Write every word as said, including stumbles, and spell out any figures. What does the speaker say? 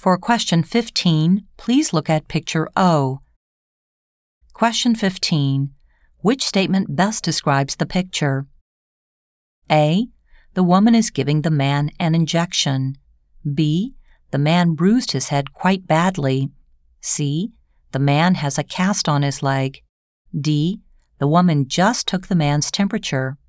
For question fifteen, please look at picture O. Question fifteen. Which statement best describes the picture? A. The woman is giving the man an injection. B. The man bruised his head quite badly. C. The man has a cast on his leg. D. The woman just took the man's temperature.